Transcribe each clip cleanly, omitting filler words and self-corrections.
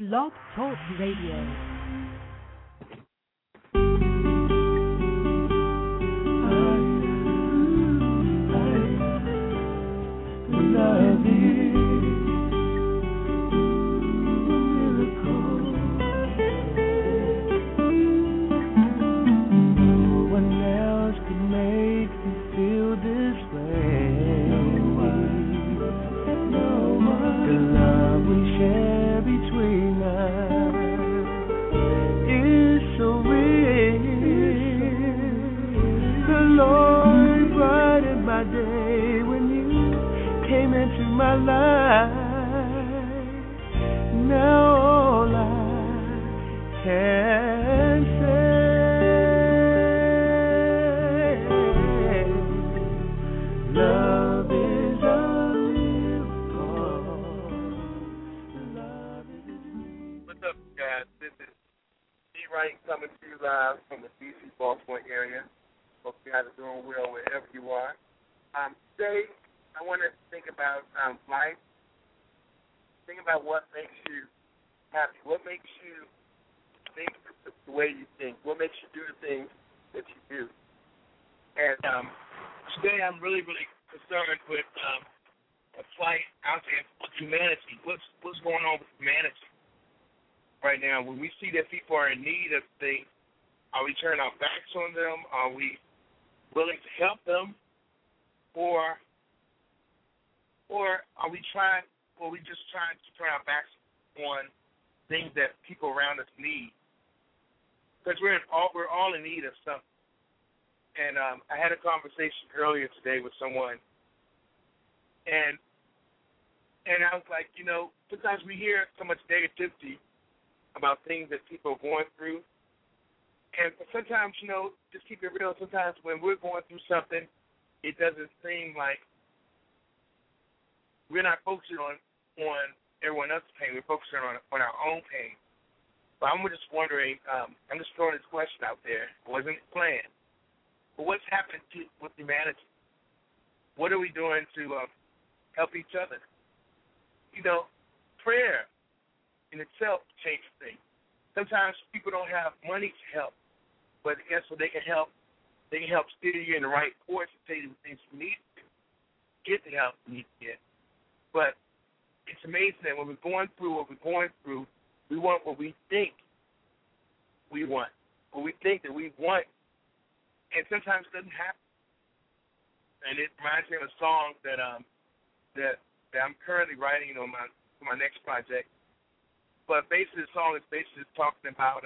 Blog Talk Radio. Sometimes we hear so much negativity about things that people are going through. And sometimes, just keep it real, sometimes when we're going through something, it doesn't seem like we're not focusing on everyone else's pain. We're focusing on our own pain. But I'm just wondering, I'm just throwing this question out there. It wasn't planned. But what's happening with humanity? What are we doing to help each other? Prayer in itself changes things. Sometimes people don't have money to help, but guess what? They can help steer you in the right course and tell you the things you need to get the help you need to get. But it's amazing that when we're going through what we're going through, we want what we think we want, what we think that we want, and sometimes it doesn't happen. And it reminds me of a song that I'm currently writing on for my next project. But basically, the song is basically just talking about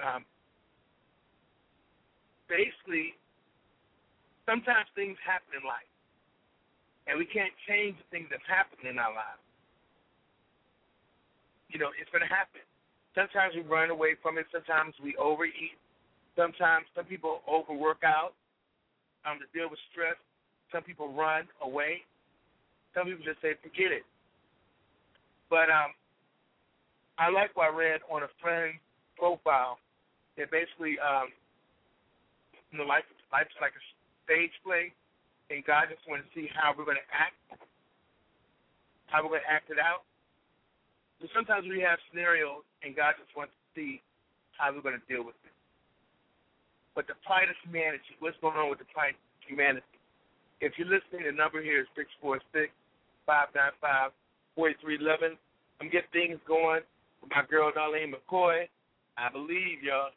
sometimes things happen in life, and we can't change the things that happen in our lives. It's going to happen. Sometimes we run away from it. Sometimes we overeat. Sometimes some people overwork out to deal with stress. Some people run away. Some people just say, forget it. But I like what I read on a friend's profile that basically, life's like a stage play, and God just wants to see how we're going to act, how we're going to act it out. So sometimes we have scenarios, and God just wants to see how we're going to deal with it. But the plight of humanity, what's going on with the plight of humanity? If you're listening, the number here is 646-595-4311. I'm getting things going with my girl, Darlene McCoy. I believe, y'all.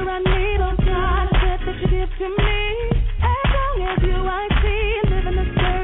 To me, as long as you I see, live in the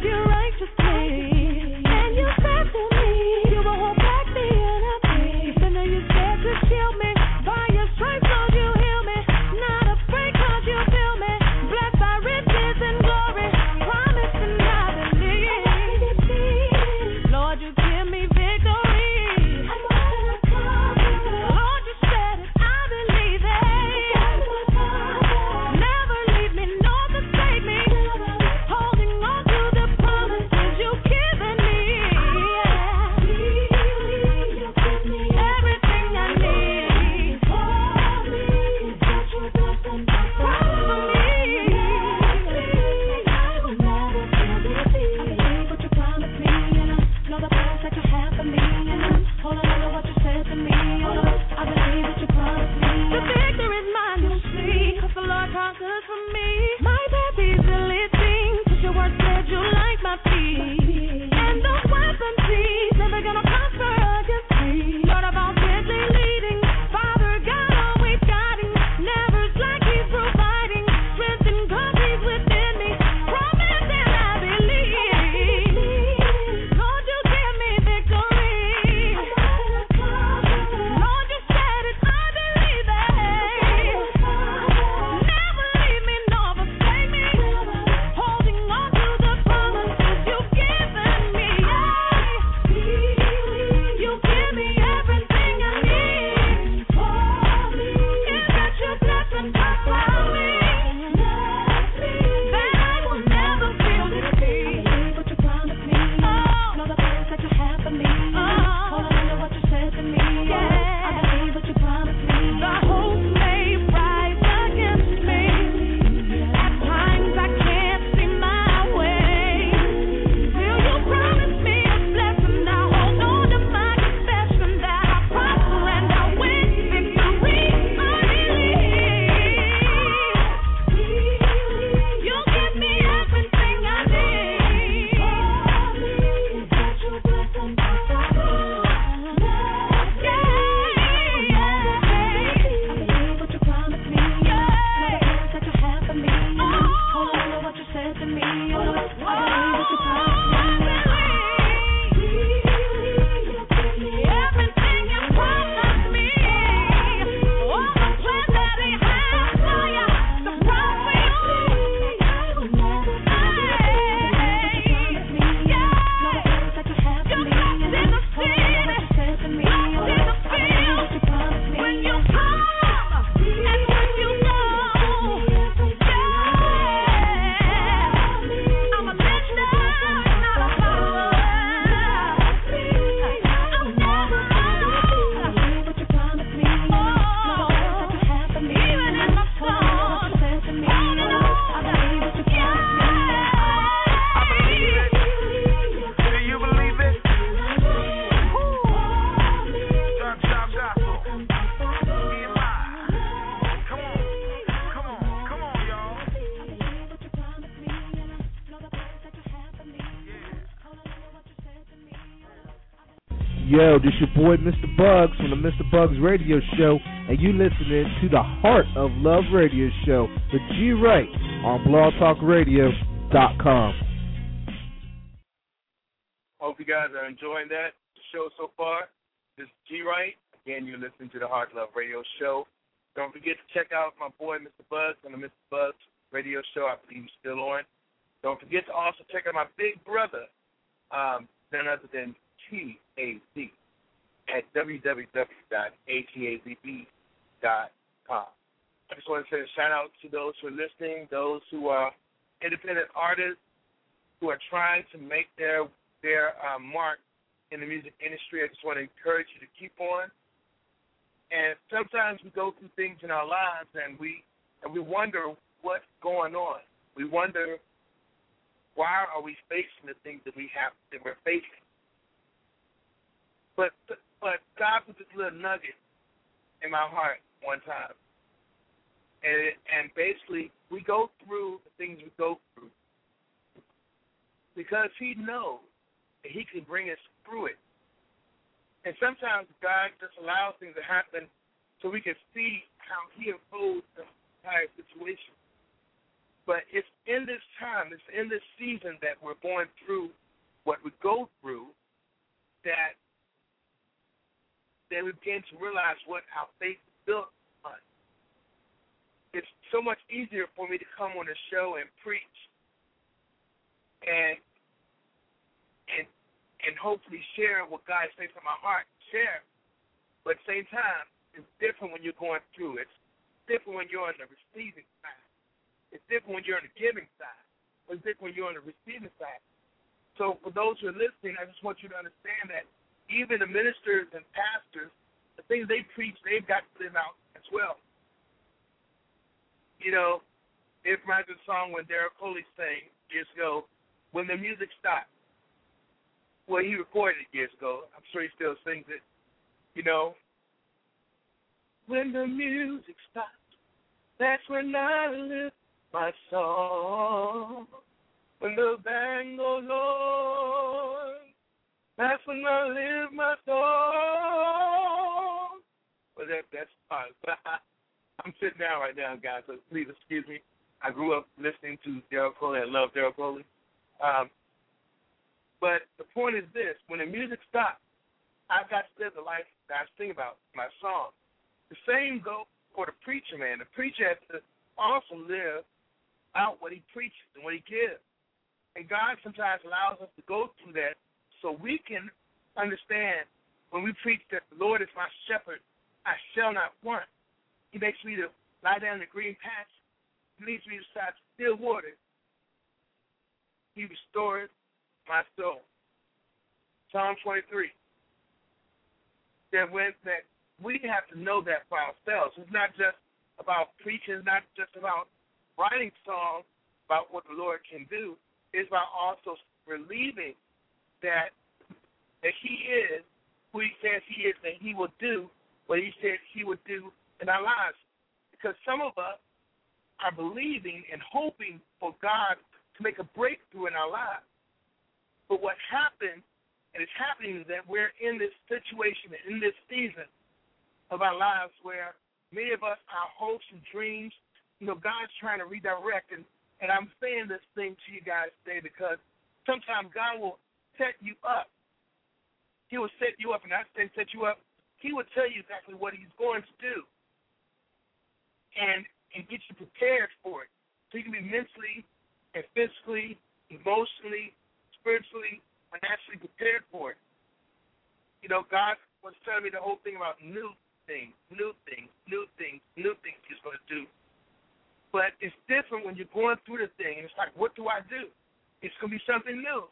Yo, this your boy Mr. Bugs from the Mr. Bugs Radio Show, and you listening to the Heart of Love Radio Show, the G Right, on blogtalkradio.com. Hope you guys are enjoying that show so far. This is G Right. Again, you're listening to the Heart of Love Radio Show. Don't forget to check out my boy Mr. Bugs on the Mr. Bugs Radio Show. I believe he's still on. Don't forget to also check out my big brother, none other than TAZ at www.atazb.com. I just want to say a shout out to those who are listening, those who are independent artists who are trying to make their mark in the music industry. I just want to encourage you to keep on. And sometimes we go through things in our lives and we wonder what's going on. We wonder, why are we facing the things that we're facing? But God put this little nugget in my heart one time. And basically, we go through the things we go through because He knows that He can bring us through it. And sometimes God just allows things to happen so we can see how He unfolds the entire situation. But it's in this time, it's in this season that we're going through what we go through that we begin to realize what our faith is built on. It's so much easier for me to come on a show and preach and hopefully share what God says from my heart, share. But at the same time, it's different when you're going through. It's different when you're on the receiving side. It's different when you're on the giving side. It's different when you're on the receiving side. So for those who are listening, I just want you to understand that even the ministers and pastors, the things they preach, they've got to live out as well. You know, it reminds me of a song when Derek Coley sang years ago, When the Music Stops. Well, he recorded it years ago. I'm sure he still sings it. You know, when the music stops, that's when I lift my song. When the band goes on, that's when I lift my song. Well, that's fine. I'm sitting down right now, guys, so please excuse me. I grew up listening to Derek Coley. I love Derek Coley. But the point is this. When the music stops, I've got to live the life that I sing about in my song. The same goes for the preacher, man. The preacher has to also live out what he preaches and what he gives. And God sometimes allows us to go through that so we can understand when we preach that the Lord is my shepherd, I shall not want. He makes me to lie down in the green patch. He leads me beside still water. He restores my soul. Psalm 23. That we have to know that for ourselves. It's not just about preaching. It's not just about writing songs about what the Lord can do. It's about also believing that He is who He says He is, that He will do what He says He would do in our lives. Because some of us are believing and hoping for God to make a breakthrough in our lives. But what happens, and it's happening, is that we're in this situation, in this season of our lives where many of us, our hopes and dreams, God's trying to redirect. And I'm saying this thing to you guys today because sometimes God will set you up. He will set you up, and I say set you up. He will tell you exactly what He's going to do and get you prepared for it. So you can be mentally and physically, emotionally, spiritually, financially prepared for it. God was telling me the whole thing about new things He's going to do. But it's different when you're going through the thing, and it's like, what do I do? It's going to be something new.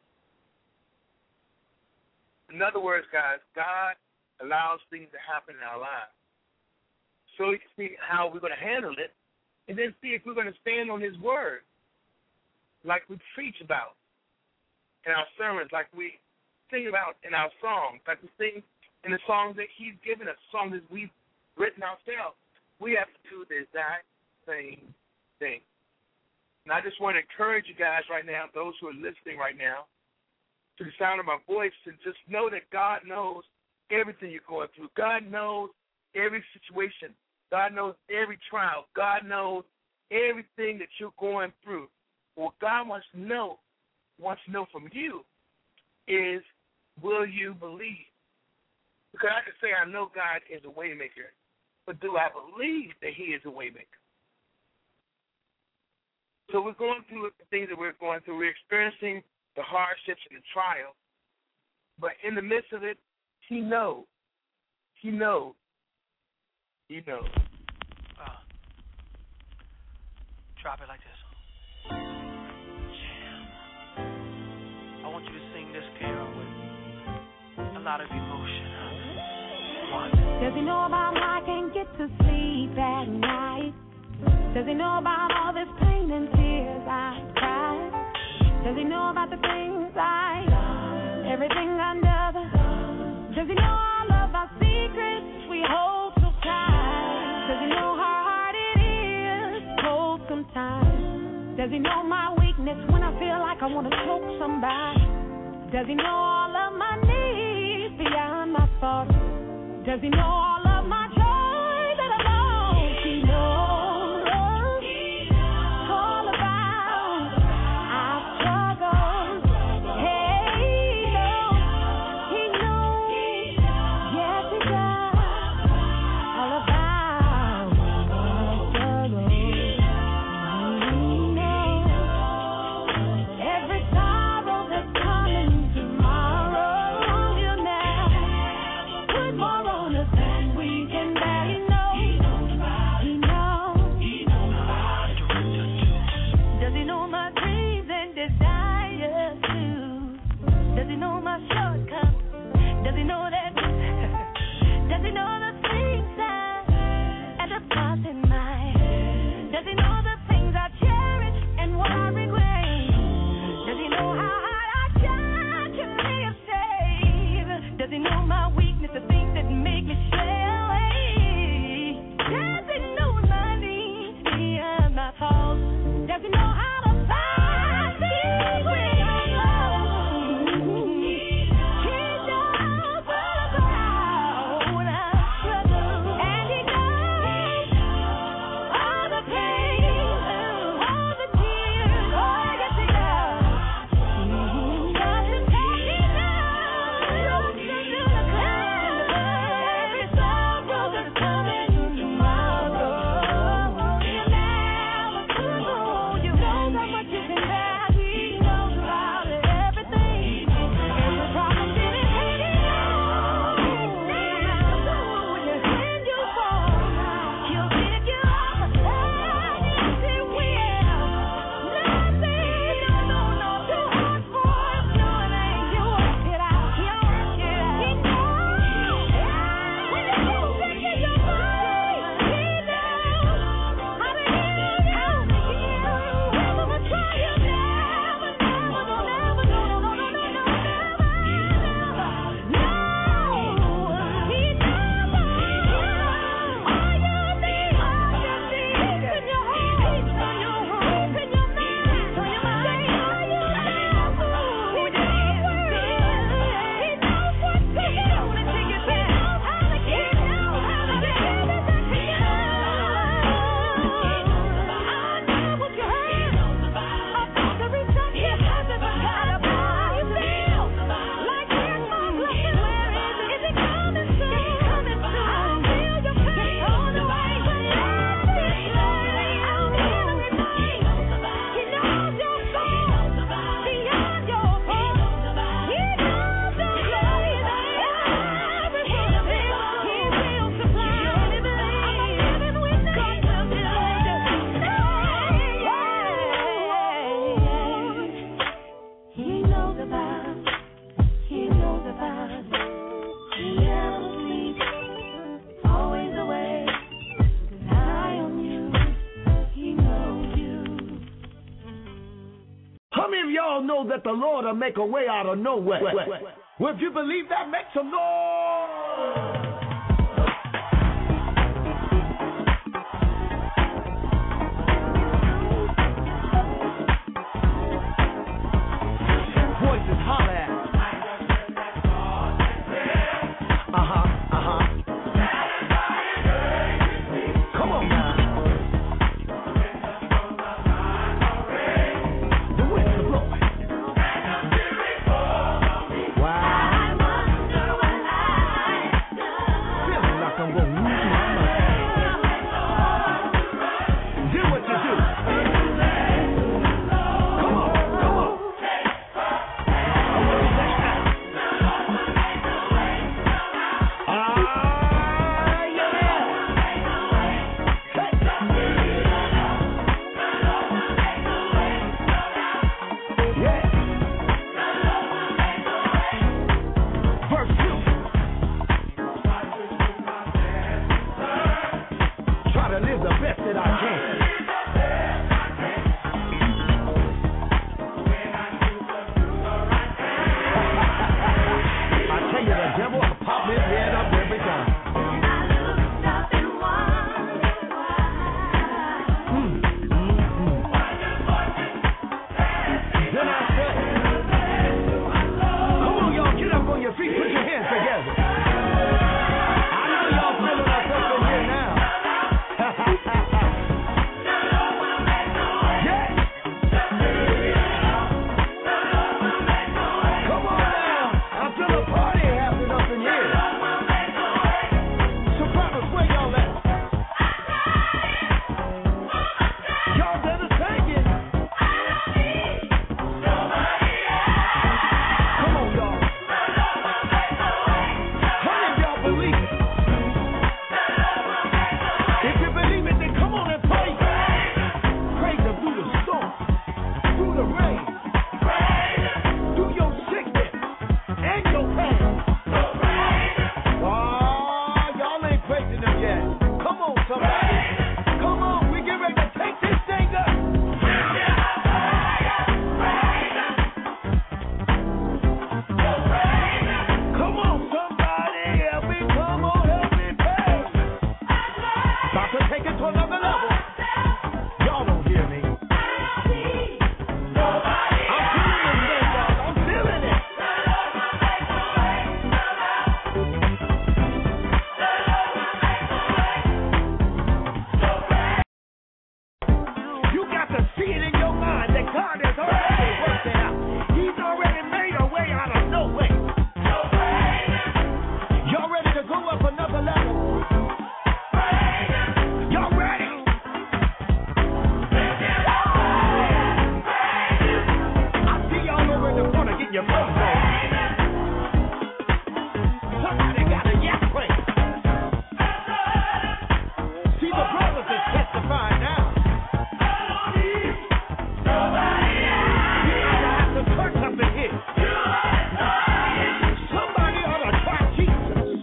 In other words, guys, God allows things to happen in our lives so we can see how we're going to handle it, and then see if we're going to stand on His word like we preach about in our sermons, like we sing about in our songs, like we sing in the songs that He's given us, songs that we've written ourselves. We have to do the exact same thing. And I just want to encourage you guys right now, those who are listening right now, to the sound of my voice, to just know that God knows everything you're going through. God knows every situation. God knows every trial. God knows everything that you're going through. What God wants to know from you is, will you believe? Because I can say I know God is a way maker, but do I believe that He is a way maker? So we're going through the things that we're going through. We're experiencing the hardships and the trials, but in the midst of it, He knows. He knows. He knows. Drop it like this. Jam. I want you to sing this carol with a lot of emotion. One. Does he know about how I can't get to sleep at night? Does he know about all this pain and tears I cried? Does he know about the things I done, everything under the sun? Does he know all of our secrets we hold so tight? Does he know how hard it is to hold sometimes? Does he know my weakness when I feel like I want to choke somebody? Does he know all of my needs beyond my thoughts? Does he know all of my joy that I lost? He knows. That the Lord will make a way out of nowhere. Well, if you believe that, make some noise. Voices holler at. the rain. Do your sickness and your pain. Oh, y'all ain't praising him yet. Come on, somebody. Come on, we get ready to take this thing up. Come on, somebody, help me. Come on, help me pay. About to take it to another level. Y'all don't hear me. I'm feeling it. You got to see it in your mind that God has already worked it out. He's already made a way out of no way. Y'all ready to go up another level? Y'all ready? I see y'all over in the corner getting your voice on. Somebody got a yak plate. See, the brothers is testifying now. The church up in here. Somebody ought to try Jesus.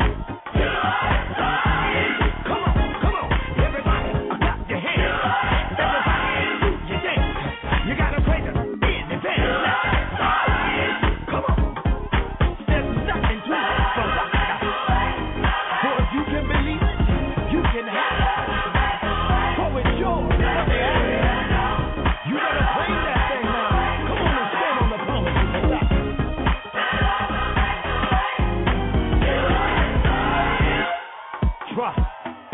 Come on. Everybody, clap your hands. Everybody, move your dance. You got to praise him in advance. Come on. There's nothing too hard for God. For if you can believe it, you can have it. For it's yours for the asking. You better praise that thing now. Come on and stand on the promises of God. Trust.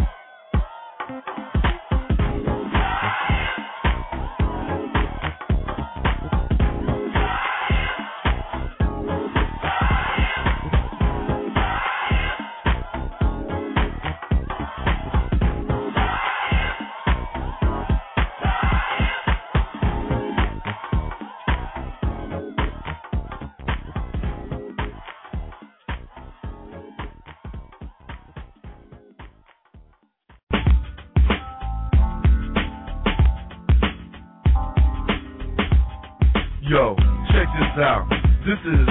Yo, check this out. This is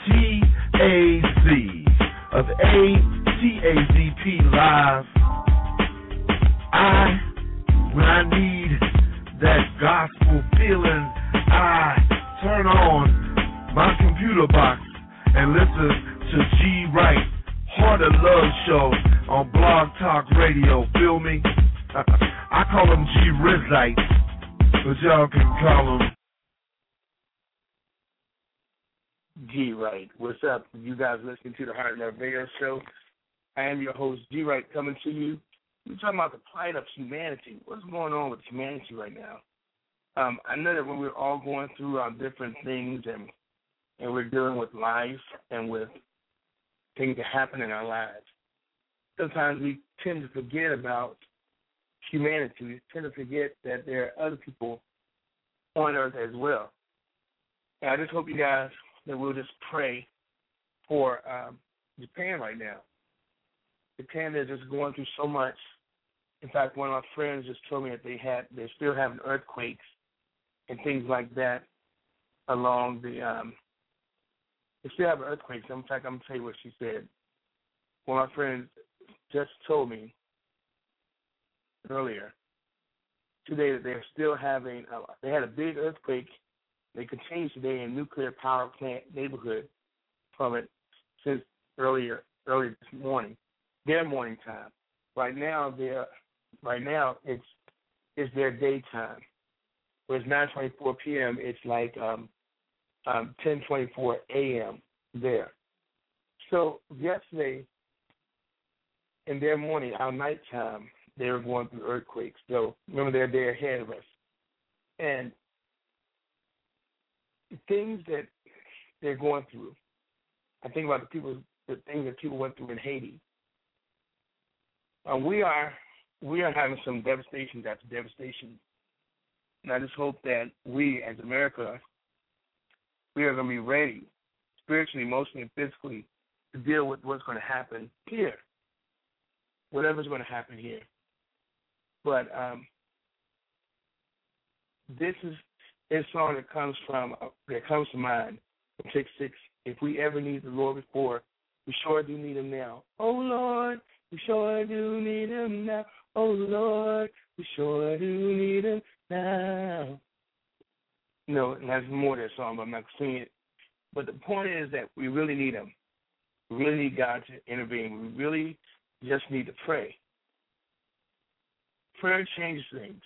TAZ of ATAZP Live. When I need that gospel feeling, I turn on my computer box and listen to G Wright, Heart of Love Show on Blog Talk Radio. Feel me? I call him G Rizite, but y'all can call him G Wright. What's up? You guys listening to the Heart and Love Radio Show. I am your host, G Wright, coming to you. We're talking about the plight of humanity. What's going on with humanity right now? I know that when we're all going through our different things and we're dealing with life and with things that happen in our lives, sometimes we tend to forget about humanity. We tend to forget that there are other people on earth as well. And I just hope you guys that we'll just pray for Japan right now. Japan, they're just going through so much. In fact, one of my friends just told me that they're still having earthquakes and things like that along the. They still have earthquakes. In fact, I'm gonna tell you what she said. One of my friends just told me earlier today that they're still having. They had a big earthquake. They continue today in nuclear power plant neighborhood from it since early this morning, their morning time. Right now it's their daytime. Whereas 9:24 p.m. it's like 10:24 a.m. there. So yesterday in their morning, our nighttime, they were going through earthquakes. So remember, they're a day ahead of us, and the things that they're going through. I think about the things that people went through in Haiti. We are having some devastation after devastation, and I just hope that we, as America, we are going to be ready, spiritually, emotionally, and physically, to deal with what's going to happen here, whatever's going to happen here. But this is This song that comes to mind from Tick 6. If we ever need the Lord before, we sure do need him now. Oh, Lord, we sure do need him now. Oh, Lord, we sure do need him now. No, and that's more of that song, but I'm not singing it. But the point is that we really need him. We really need God to intervene. We really just need to pray. Prayer changes things.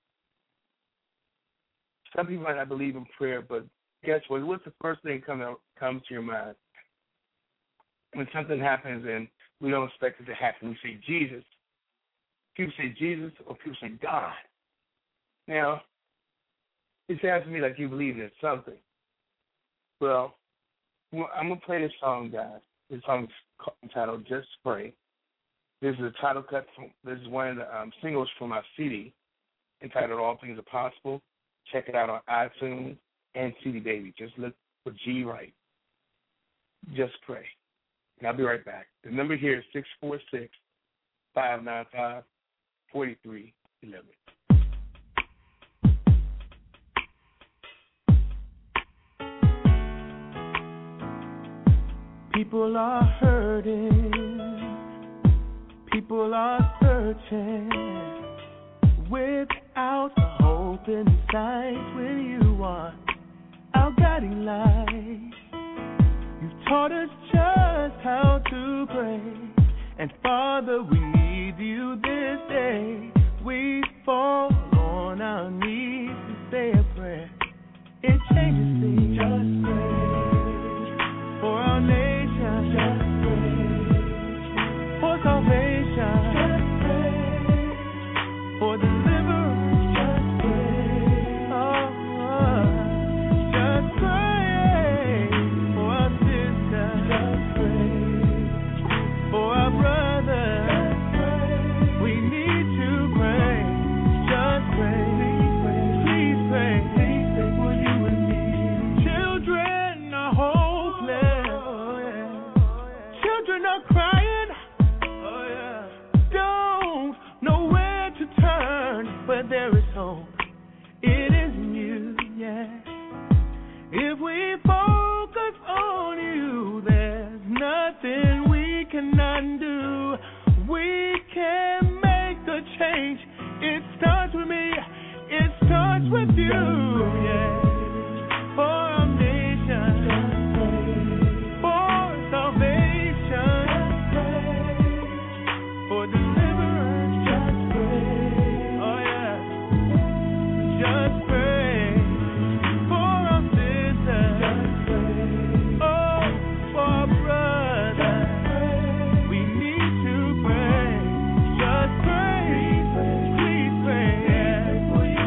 Some people might not believe in prayer, but guess what? What's the first thing comes to your mind? When something happens and we don't expect it to happen, we say Jesus. People say Jesus or people say God. Now, it sounds to me like you believe in something. Well, I'm going to play this song, guys. This song is entitled Just Pray. This is a title cut. This is one of the singles from my CD entitled All Things Are Possible. Check it out on iTunes and CD Baby. Just look for G Wright. Just Pray. And I'll be right back. The number here is 646-595-4311. People are hurting. People are searching without a hope in sight. When you are our guiding light, you've taught us just how to pray. And Father, we need you this day. We fall on our knees and say a prayer. It changes things. Just pray for our nation. Just pray for salvation. Just pray for deliverance. Just pray. Just pray for our sisters. Just pray for our brothers. Just pray. We need to pray. Just pray. Please pray. Please pray for you and me. Children are hopeless. Children are crying. Don't know where to turn, but there is hope. It is in you, yeah. If we focus on you, there's nothing we cannot do. We can make the change. It starts with me. It starts with you, yeah. For our nation, for salvation, for deliverance, oh yeah. Just pray for our sisters, oh, for our brothers. We need to pray. Just pray, please pray, yeah.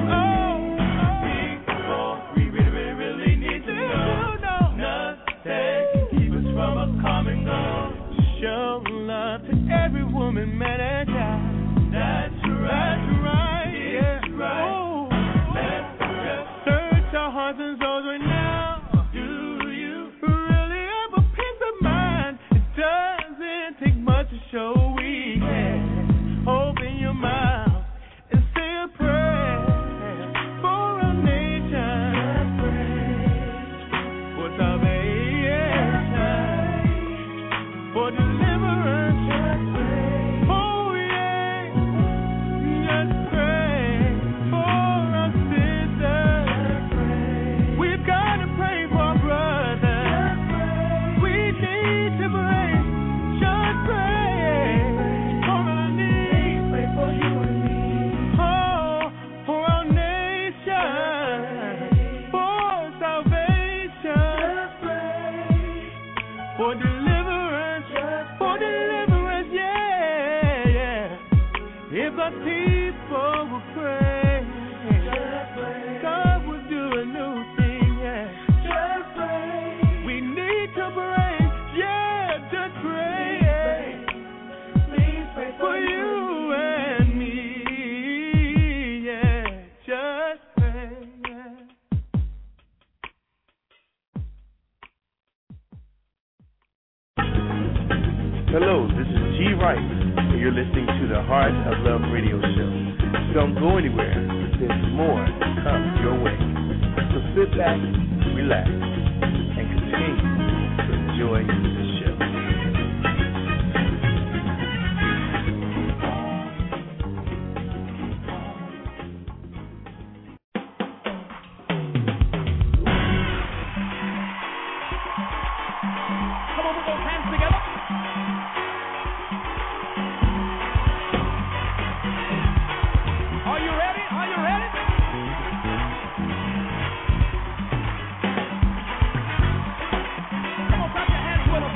Oh, we really need to know. Nothing can keep us from a common goal. Show love to every woman, man, and child. That's right, yeah. Oh, search our hearts and souls right now. Do you really have a peace of mind? It doesn't take much to show we can. Open your mouth and say a prayer for our nation, for salvation, for deliverance. Oh yeah, just pray for our sisters. We've got to pray for our brothers. We need to pray. Just pray for our knees. Pray for you and me. Oh, for our nation, for salvation, for deliverance, yeah, yeah. If the people will pray, God will do a new thing, yeah. Just pray. We need to pray, yeah, just pray, yeah. Please pray for you and me, yeah. Just pray, yeah. Hello, this is G Wright, and you're listening to the Heart of Love radio show. Don't go anywhere, there's more to come your way. So sit back, relax, and continue to enjoy the show. Come on, put those hands together. Are you ready? Are you ready? Come on, clap your hands with them.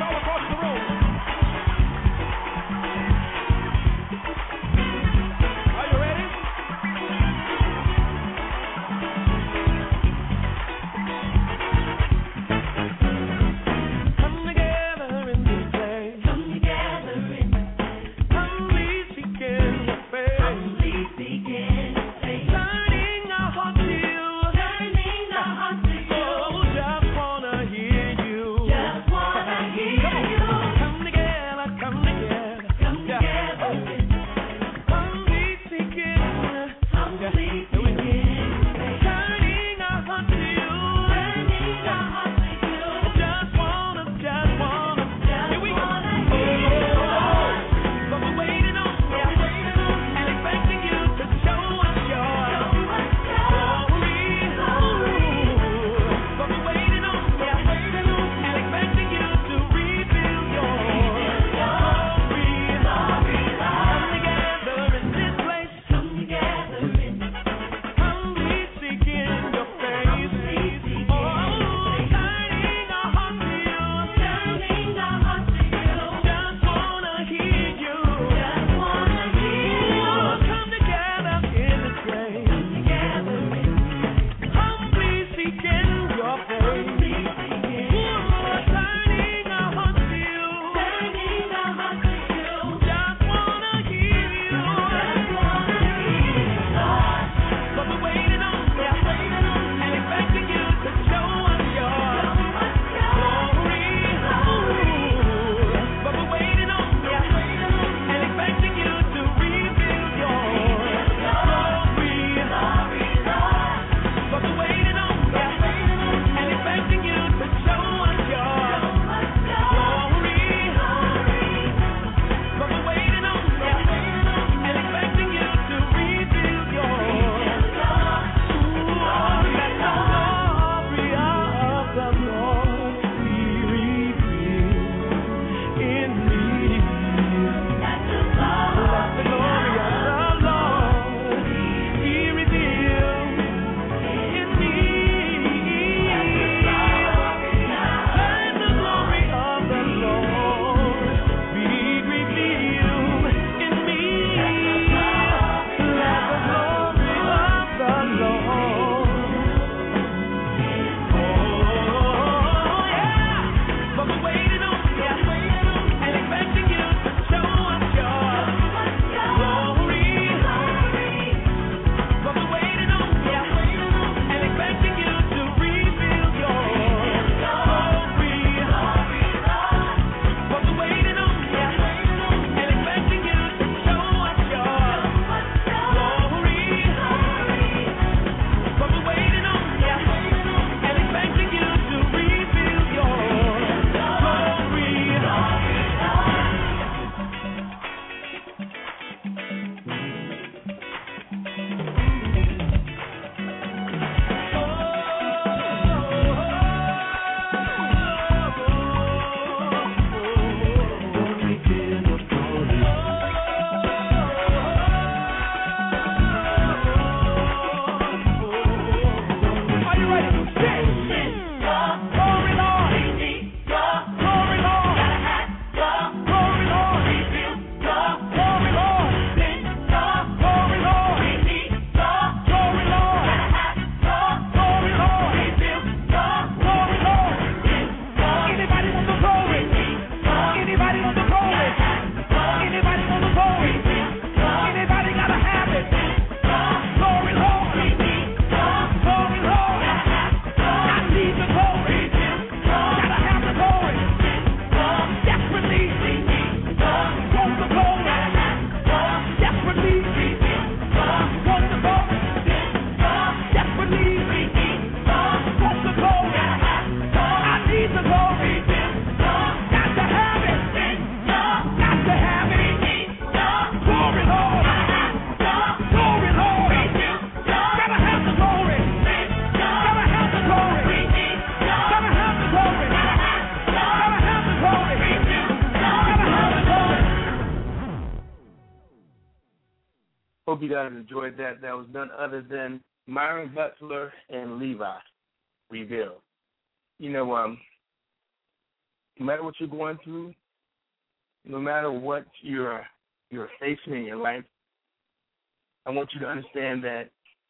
Hope you guys enjoyed that. That was none other than Myron Butler and Levi Reveal. You know, no matter what you're going through, no matter what you're facing in your life, I want you to understand that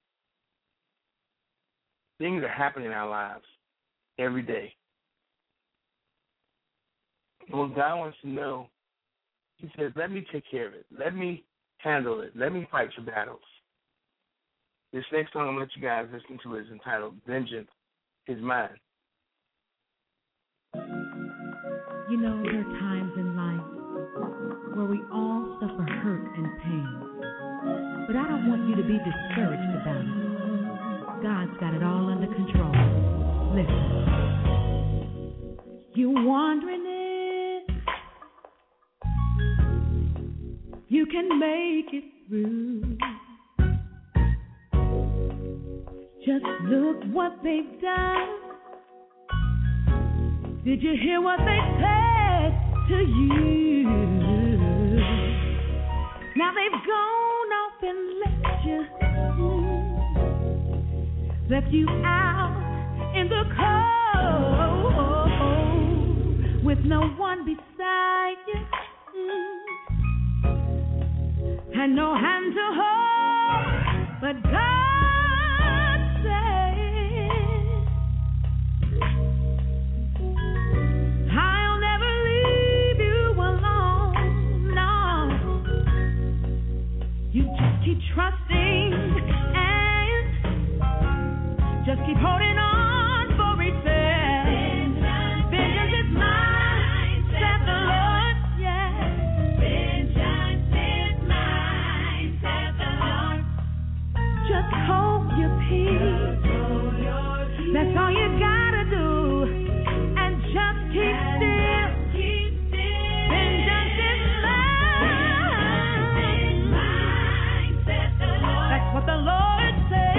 things are happening in our lives every day. And what God wants to know, He says, let me take care of it. Let me handle it. Let me fight your battles. This next song I'm going to let you guys listen to is entitled Vengeance Is Mine. You know, there are times in life where we all suffer hurt and pain. But I don't want you to be discouraged about it. God's got it all under control. Listen. You're wondering if you can make it through. Just look what they've done. Did you hear what they said to you? Now they've gone off and left you out in the cold with no one beside you and no hand to hold, but God said, I'll never leave you alone, no. You just keep trusting and just keep holding on for eternity. Vengeance is mine, said the Lord, yes. Vengeance is mine, said the Lord. Just hold your peace. That's all you gotta do. And just keep still. Vengeance is mine, said the Lord. That's what the Lord said.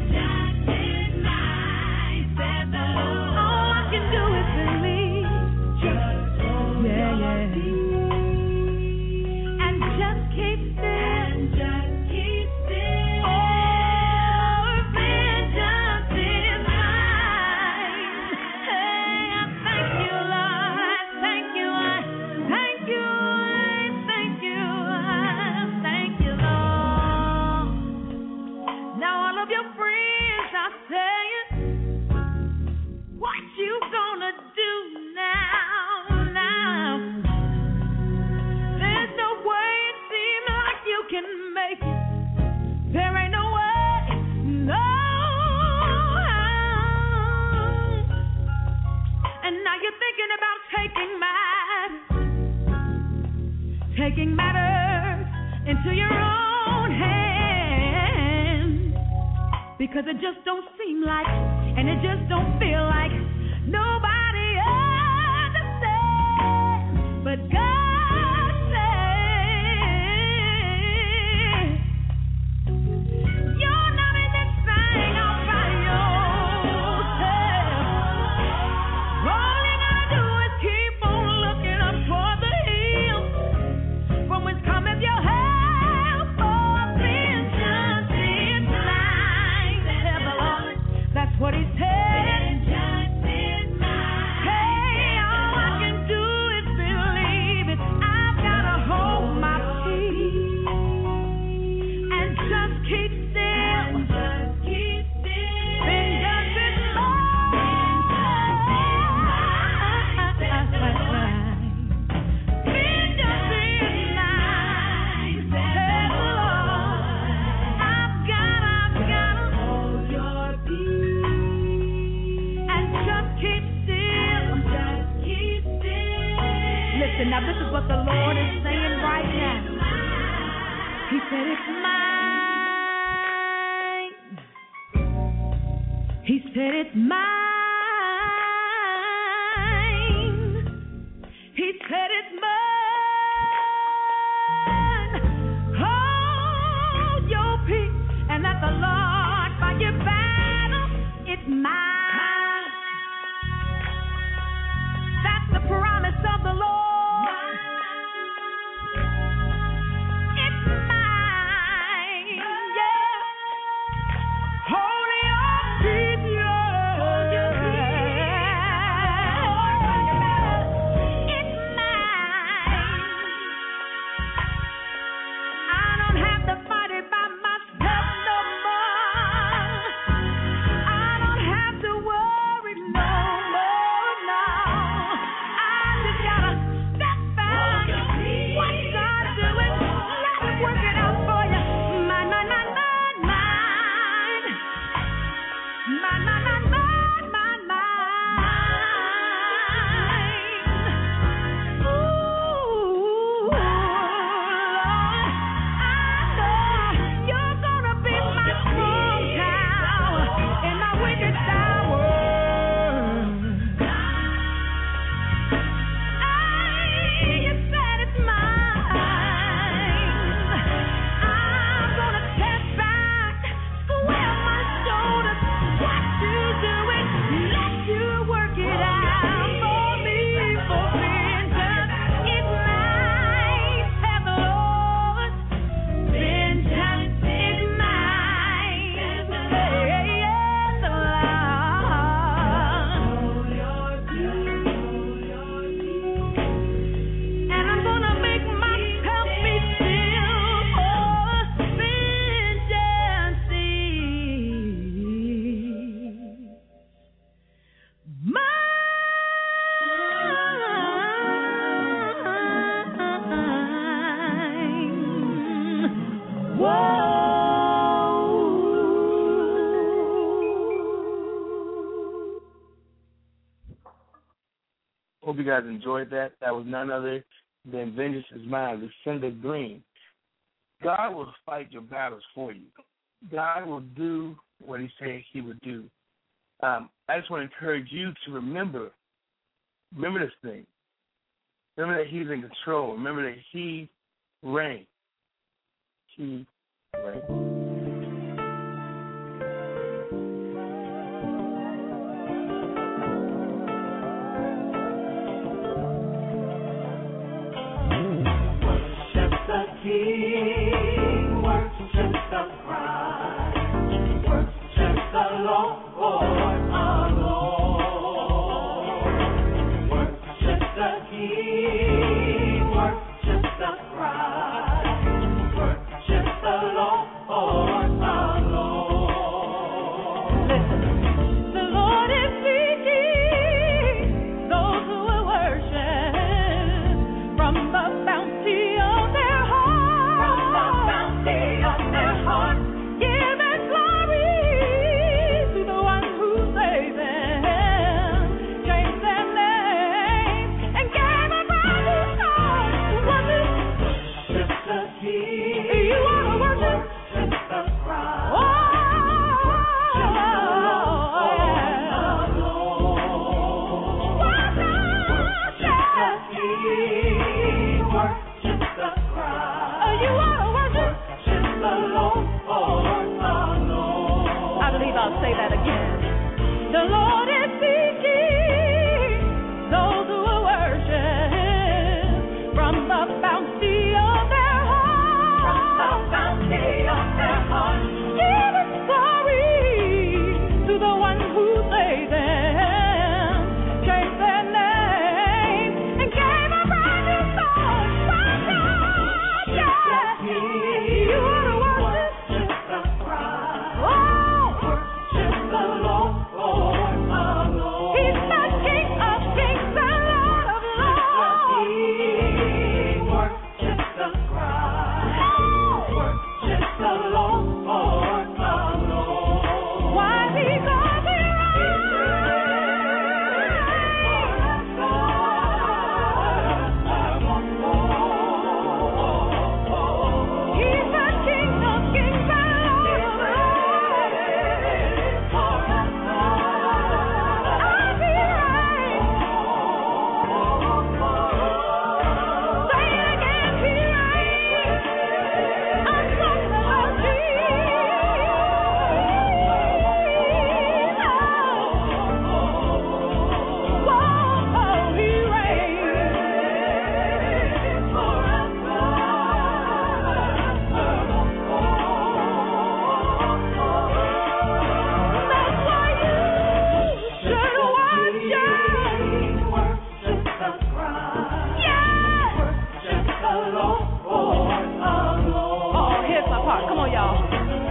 Taking matters into your own hands, because it just don't seem like, and it just don't feel like nobody understands, but God said, you're not in this thing all by yourself. All you gotta do is keep on looking up toward the hill, from whence cometh your help. For vengeance is mine, said the Lord. That's what He said. Vengeance is mine. Hey, all I can do is believe it. I've gotta hold my peace and just keep still. Just keep still. Vengeance is mine. Vengeance is mine. Vengeance is mine, said the Lord. I've gotta hold your peace and just keep still. Just keep still. Listen, now this is what the Lord is saying right now. He said it's mine. He said it's mine. He said it's mine. Hold your peace and let the Lord fight your battle. It's mine. That's the promise of the Lord. It's mine. Hope you guys enjoyed that. That was none other than Vengeance is Mine, Lucinda Green. God will fight your battles for you. God will do what he said he would do. I just want to encourage you to remember this thing. Remember that he's in control. Remember that he reigns. He reigns. King, worship the Christ, worship the Lord, our Lord. Worship the King, worship the Christ, worship the Lord, our Lord. Listen, the Lord is seeking those who will worship from the bounty of their heart. Give it glory to the one who saved them, changed their name, and gave a brand new song. Worship the King. You want to worship the Christ. I'll say that again. The Lord is seeking those who will worship from the bounty of their heart. From the bounty of their heart. Give it glory to the one who saved them, changed their name, and gave a brand new song. You ought to worship the Christ. the Lord, our Lord. He's the King of kings and Lord of lords. Worship the Christ. Worship the Lord, our Lord. Why? Because he He's the King of kings and Lord of lords. Come on, y'all.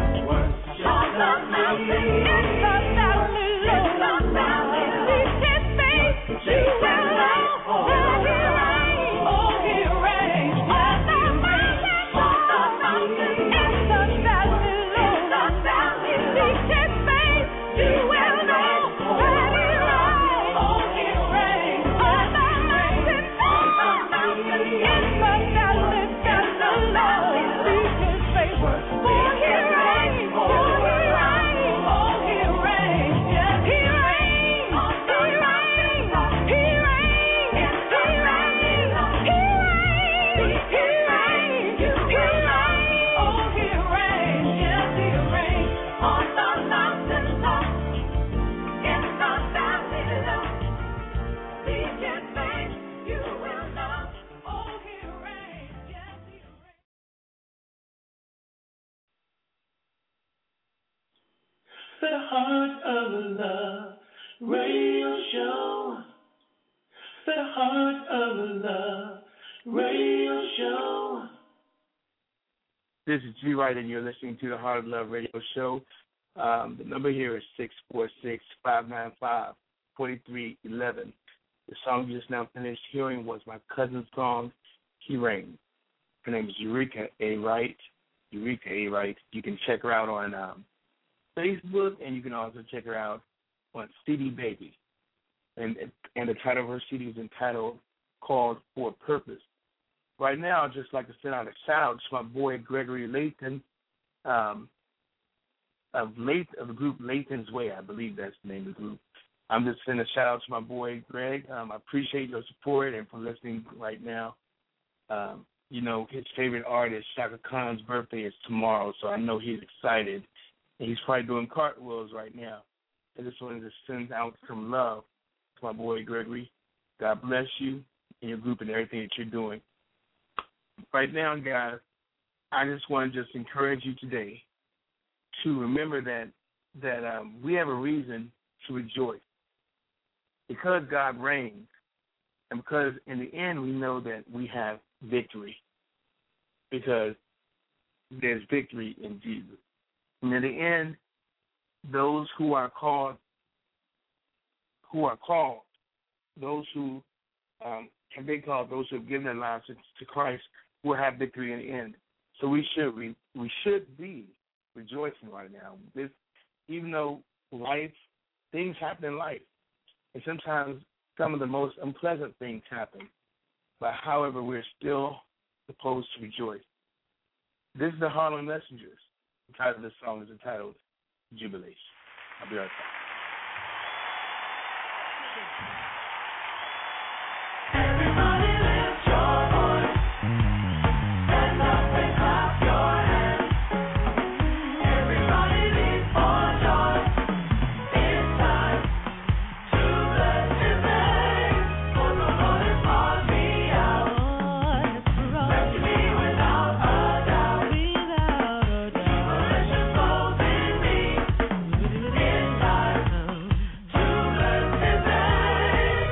The Heart of Love Radio Show. The Heart of Love Radio Show. This is G Wright, and you're listening to the Heart of Love Radio Show. The number here is 646-595-4311. The song you just now finished hearing was my cousin's song, He Reigns. Her name is Eureka A. Wright. Eureka A. Wright. You can check her out on Facebook, and you can also check her out on CD Baby. and the title of her CD is entitled "Called for a Purpose." Right now, I'd just like to send out a shout out to my boy Gregory Lathan, of the group Lathan's Way. I believe that's the name of the group. I'm just sending a shout out to my boy Greg. I appreciate your support and for listening right now. His favorite artist, Shaka Khan's birthday is tomorrow, so I know he's excited. And he's probably doing cartwheels right now. I just wanted to send out some love to my boy Gregory. God bless you and your group and everything that you're doing. Right now, guys, I just want to encourage you today to remember that we have a reason to rejoice because God reigns, and because in the end we know that we have victory because there's victory in Jesus. And in the end, those who are called, those who have been called, those who have given their lives to Christ, will have victory in the end. So we should be rejoicing right now. Even though things happen in life, and sometimes some of the most unpleasant things happen, but however, we're still supposed to rejoice. This is the Harlem Messengers. The title of this song is entitled Jubilation. I'll be right back. Everybody lift your voice. Stand up and clap your hands. Everybody leap for joy. It's time to bless His name. For the Lord has brought me out. Rescue me without a doubt. Jubilation flows in me. It's time to bless His name.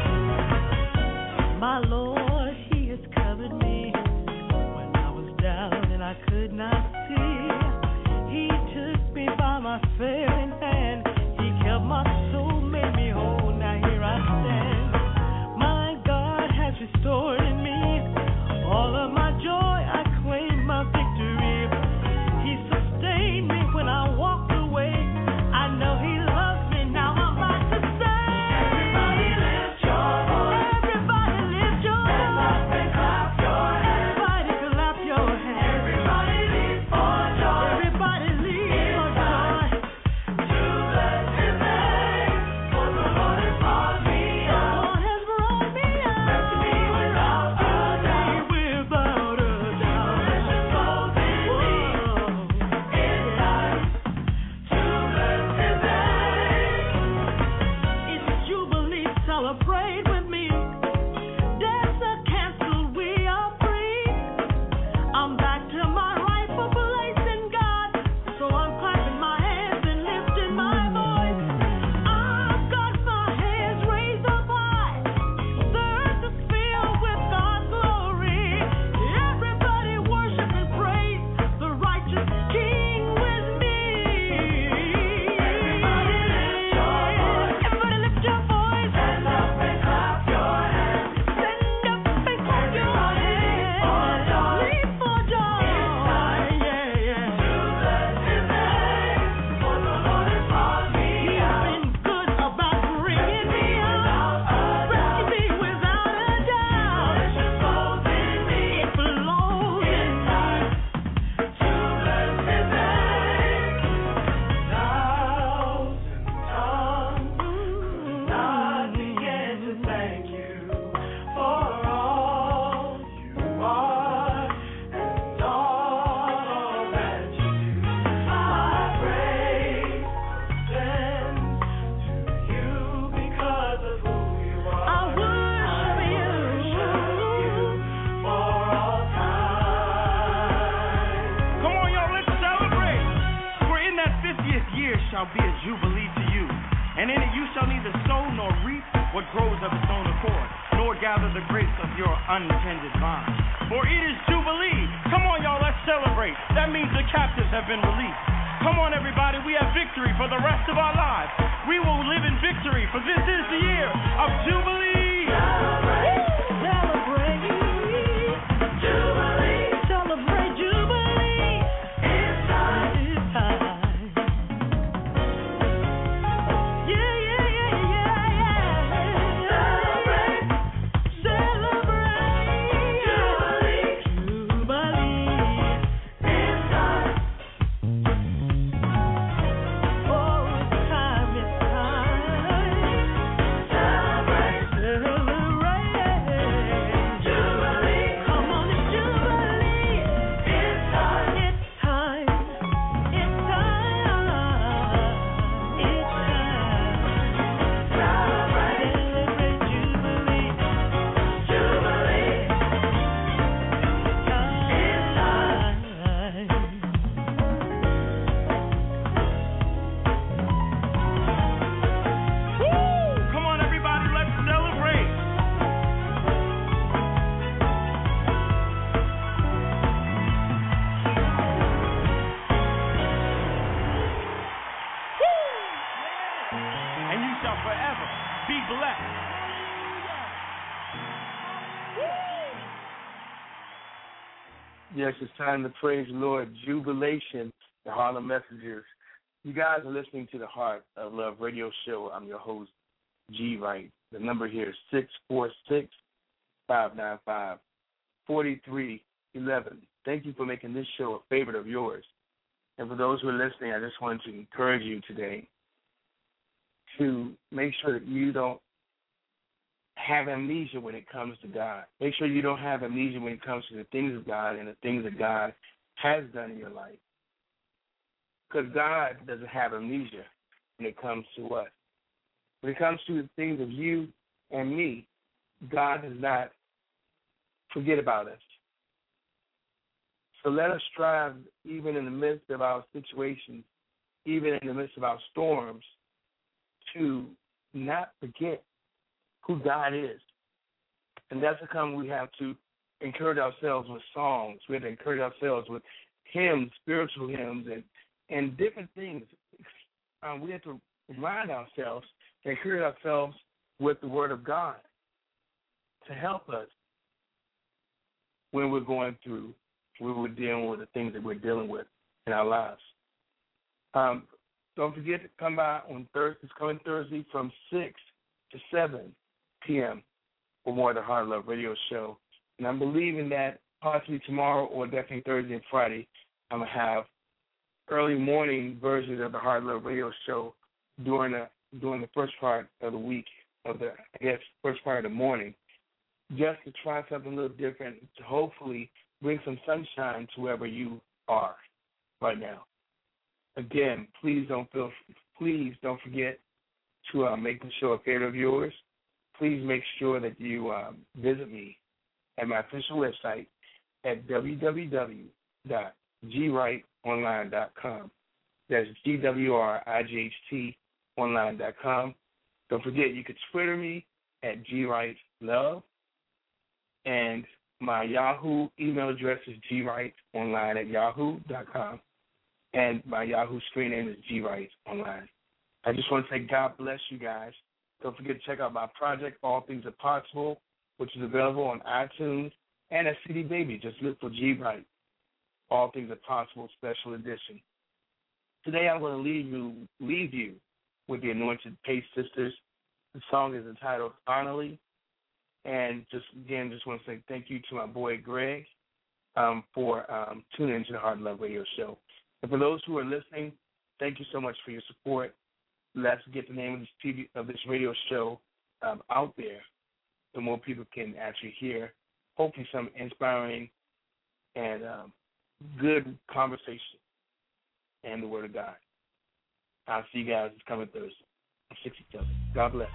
My Lord, He has covered me when I was down and I could not see. He took me by my failing hand. He kept my soul, made me whole. Now here I stand. My God has restored in me all of my joy. I claim my victory. He sustained me when I walked away. I know He loves me. Now I'm about to say, everybody lift your voice. Everybody lift your voice. Stand up and clap your hands. Everybody clap your hands. Everybody leap for joy. Everybody leap for joy. To bless His name. For the Lord has brought me out. The Lord has brought me out. Rescue me without a doubt. Without a doubt. Jubilation flows in me. It's time to bless His name. It's Jubilee, celebrate with me. Debts are canceled, we are free. I'm back to my rightful place in God, so I'm clapping my hands and lifting my voice. I've got my hands raised up high. The earth is filled with God's glory. Everybody worship and praise the righteous King with me. Everybody lift your voice. Everybody lift your voice. Stand up and clap your hands. Stand up and clap your hands. Leap for joy. Yeah. To bless His name. For the Lord has brought me out. He's been good about bringing me out. Rescue me without a doubt. Jubilation flows in me. It flows in me. To bless His name. Thousand tongues could not begin to thank You for all You are and all that You do. My praise extends to You because of who You are. I worship You for all time. Come on, y'all, let's celebrate. For in that 50th year shall be a jubilee to you, and in it you shall neither sow nor reap what grows of its own accord, nor gather the grapes of your untended vine. For it is jubilee. Come on, y'all, let's celebrate. That means the captives have been released. Come on, everybody, we have victory for the rest of our lives. We will live in victory, for this is the year of jubilee. Celebrate Jubilee. Celebrate Jubilee. It's time. Yeah. Be blessed. Yes, it's time to praise the Lord. Jubilation, the Harlem Messengers. You guys are listening to the Heart of Love radio show. I'm your host, G. Wright. The number here is 646-595-4311. Thank you for making this show a favorite of yours. And for those who are listening, I just wanted to encourage you today to make sure that you don't have amnesia when it comes to God. Make sure you don't have amnesia when it comes to the things of God and the things that God has done in your life. Because God doesn't have amnesia when it comes to us. When it comes to the things of you and me, God does not forget about us. So let us strive, even in the midst of our situations, even in the midst of our storms, to not forget who God is. And that's how we have to encourage ourselves with songs. We have to encourage ourselves with hymns, spiritual hymns, and different things. We have to remind ourselves, to encourage ourselves with the Word of God to help us when we're going through, when we're dealing with the things that we're dealing with in our lives. Don't forget to come by on Thursday. It's coming Thursday from 6 to 7 p.m. for more of the Heart of Love radio show. And I'm believing that possibly tomorrow or definitely Thursday and Friday, I'm going to have early morning versions of the Heart of Love radio show during the first part of the week, first part of the morning, just to try something a little different, to hopefully bring some sunshine to wherever you are right now. Again, please don't forget to make the show a favorite of yours. Please make sure that you visit me at my official website at www.gwrightonline.com. That's GWRIGHT online.com. Don't forget, you can Twitter me at gwrightlove, and my Yahoo email address is gwrightonline@yahoo.com, and my Yahoo screen name is gwrightonline. I just want to say God bless you guys. Don't forget to check out my project, All Things Are Possible, which is available on iTunes and at CD Baby. Just look for G Wright, All Things Are Possible Special Edition. Today I'm going to leave you with the Anointed Pace Sisters. The song is entitled Finally. And just want to say thank you to my boy Greg for tuning into the Heart of Love radio show. And for those who are listening, thank you so much for your support. Let's get the name of this radio show out there so more people can actually hear, hopefully, some inspiring and good conversation and the Word of God. I'll see you guys this coming Thursday. I'm 67. God bless.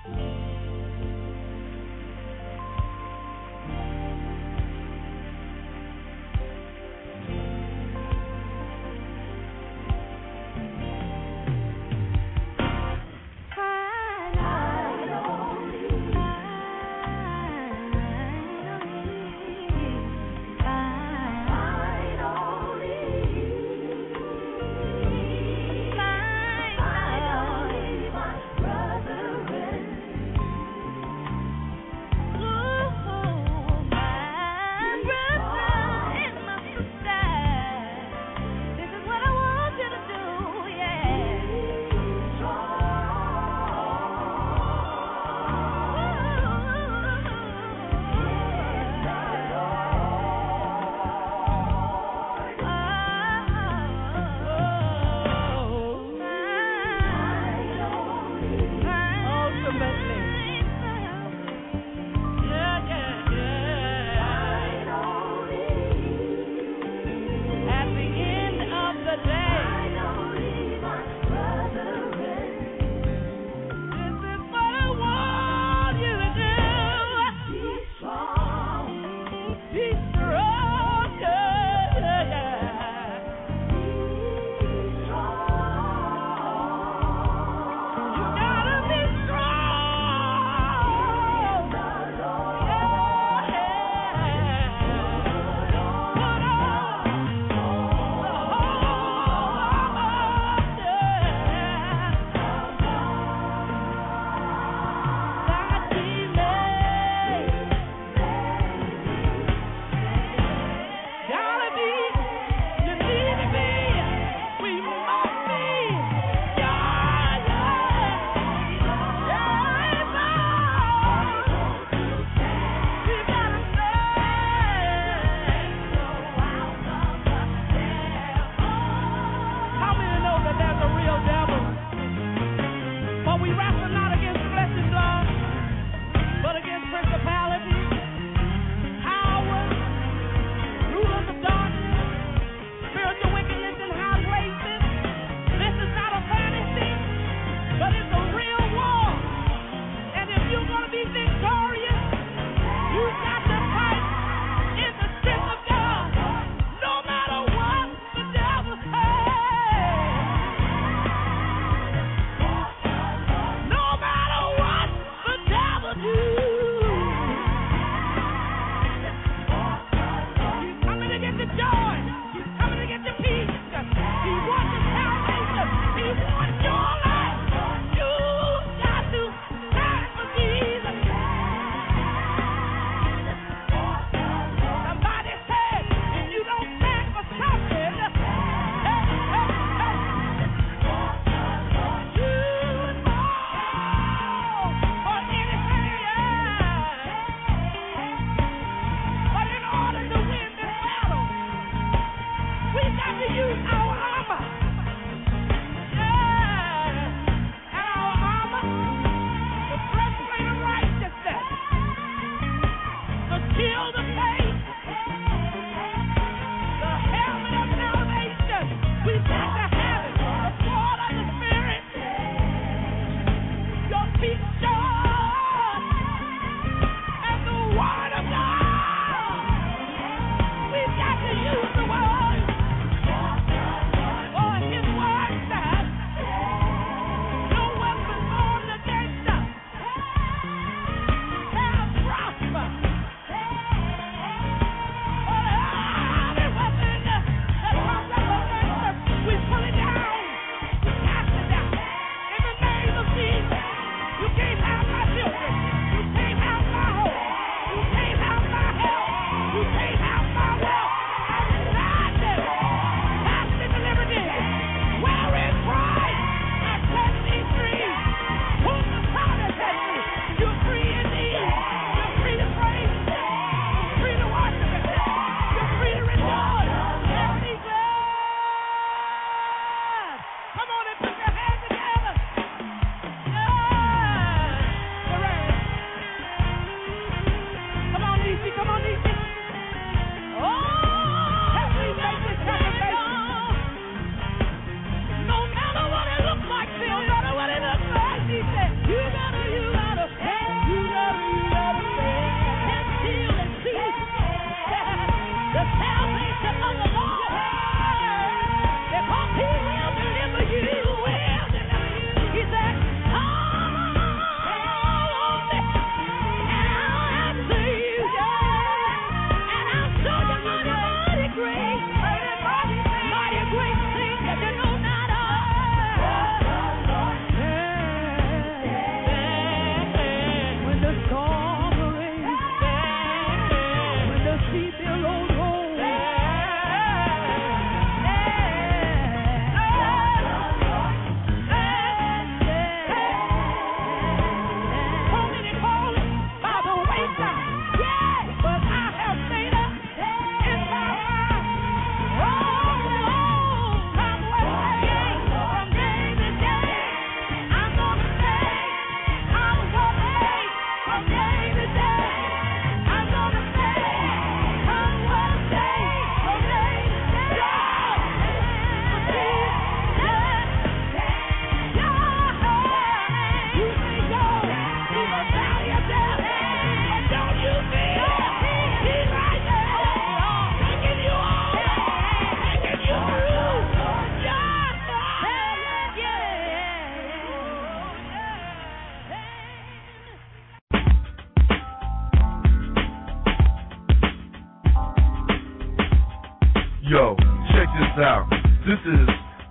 Yo, check this out. This is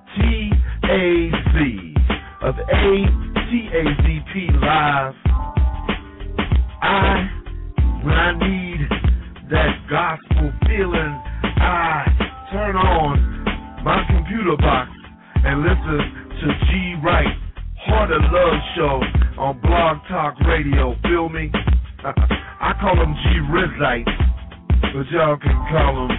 T-A-Z of A-T-A-Z-P Live. When I need that gospel feeling, I turn on my computer box and listen to G Wright, Heart of Love Show on Blog Talk Radio. Feel me? I call him G Rizite, but y'all can call him